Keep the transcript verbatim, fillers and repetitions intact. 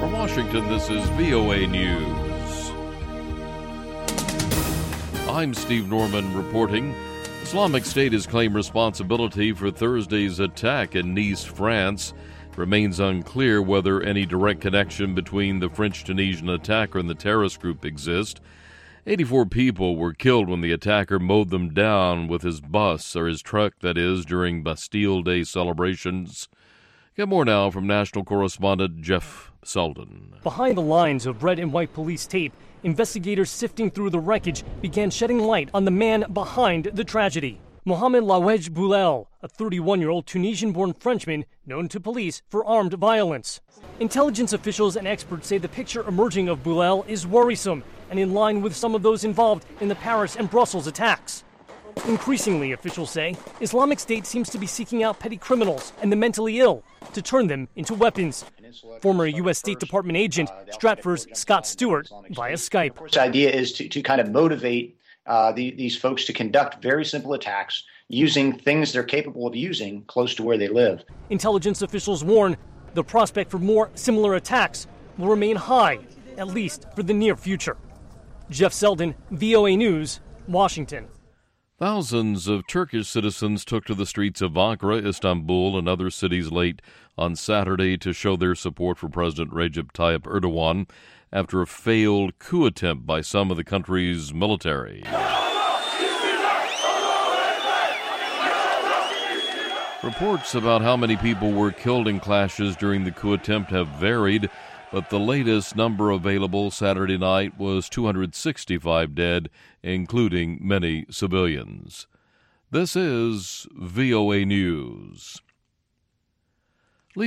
From Washington, this is V O A News. I'm Steve Norman reporting. Islamic State has claimed responsibility for Thursday's attack in Nice, France. It remains unclear whether any direct connection between the French-Tunisian attacker and the terrorist group exists. eighty-four people were killed when the attacker mowed them down with his bus, or his truck, that is, during Bastille Day celebrations. Get more now from national correspondent Jeff Selden. Behind the lines of red and white police tape, investigators sifting through the wreckage began shedding light on the man behind the tragedy. Mohamed Laouedj Boulel, a thirty-one-year-old Tunisian-born Frenchman known to police for armed violence. Intelligence officials and experts say the picture emerging of Boulel is worrisome and in line with some of those involved in the Paris and Brussels attacks. Increasingly, officials say, Islamic State seems to be seeking out petty criminals and the mentally ill to turn them into weapons. Former U S State Department agent Stratfor's Scott Stewart via Skype. Of course, the idea is to, to kind of motivate uh, the, these folks to conduct very simple attacks using things they're capable of using close to where they live. Intelligence officials warn the prospect for more similar attacks will remain high, at least for the near future. Jeff Selden, V O A News, Washington. Thousands of Turkish citizens took to the streets of Ankara, Istanbul, and other cities late on Saturday to show their support for President Recep Tayyip Erdogan after a failed coup attempt by some of the country's military. Reports about how many people were killed in clashes during the coup attempt have varied, but the latest number available Saturday night was two hundred sixty-five dead, including many civilians. This is V O A News.